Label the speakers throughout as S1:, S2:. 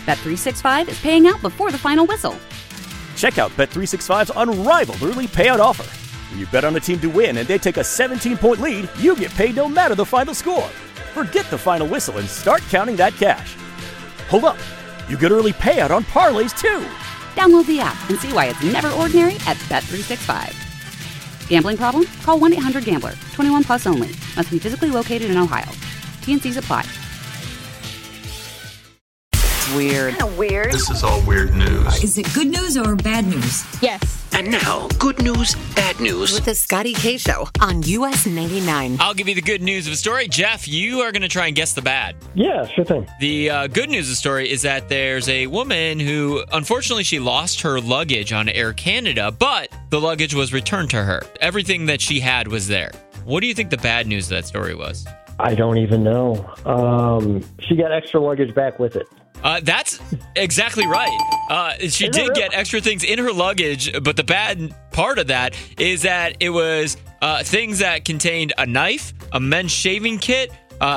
S1: Bet365 is paying out before the final whistle.
S2: Check out Bet365's unrivaled early payout offer. When you bet on a team to win and they take a 17-point lead, you get paid no matter the final score. Forget the final whistle and start counting that cash. Hold up. You get early payout on parlays, too.
S1: Download the app and see why it's never ordinary at Bet365. Gambling problem? Call 1-800-GAMBLER. 21 plus only. Must be physically located in Ohio. T&Cs apply.
S3: Weird.
S4: Kind of weird.
S5: This is all weird news.
S6: Is it good news or bad news?
S4: Yes.
S7: And now, good news, bad news.
S3: With the Scotty K Show on US 99.
S8: I'll give you the good news of the story. Jeff, you are going to try and guess the bad.
S9: Yeah, sure thing.
S8: The good news of the story is that there's a woman who, unfortunately, she lost her luggage on Air Canada, but the luggage was returned to her. Everything that she had was there. What do you think the bad news of that story was?
S9: I don't even know. She got extra luggage back with it.
S8: That's exactly right. She did get extra things in her luggage, but the bad part of that is that it was things that contained a knife, a men's shaving kit,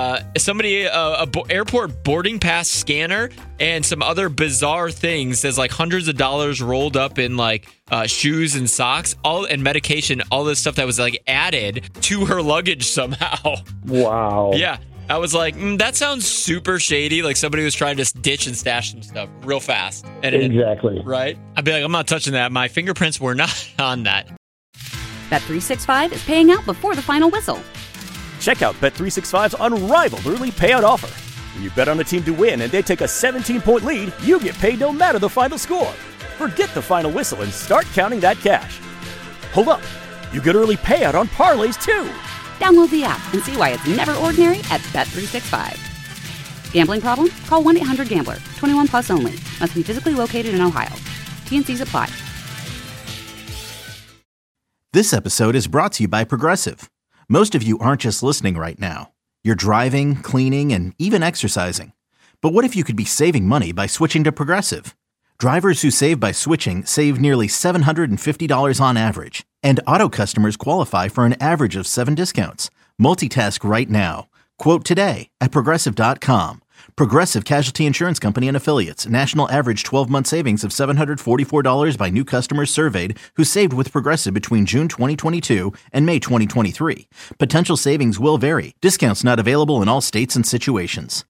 S8: airport boarding pass scanner, and some other bizarre things. There's like hundreds of dollars rolled up in like shoes and socks, and medication, all this stuff that was like added to her luggage somehow.
S9: Wow.
S8: Yeah. I was like, that sounds super shady. Like somebody was trying to ditch and stash some stuff real fast. And
S9: exactly.
S8: Right? I'd be like, I'm not touching that. My fingerprints were not on that.
S1: Bet365 is paying out before the final whistle.
S2: Check out Bet365's unrivaled early payout offer. When you bet on a team to win and they take a 17-point lead, you get paid no matter the final score. Forget the final whistle and start counting that cash. Hold up. You get early payout on parlays, too.
S1: Download the app and see why it's never ordinary at Bet365. Gambling problem? Call 1-800-GAMBLER. 21 plus only. Must be physically located in Ohio. T&Cs apply.
S10: This episode is brought to you by Progressive. Most of you aren't just listening right now. You're driving, cleaning, and even exercising. But what if you could be saving money by switching to Progressive? Drivers who save by switching save nearly $750 on average. And auto customers qualify for an average of 7 discounts. Multitask right now. Quote today at Progressive.com. Progressive Casualty Insurance Company and Affiliates. National average 12-month savings of $744 by new customers surveyed who saved with Progressive between June 2022 and May 2023. Potential savings will vary. Discounts not available in all states and situations.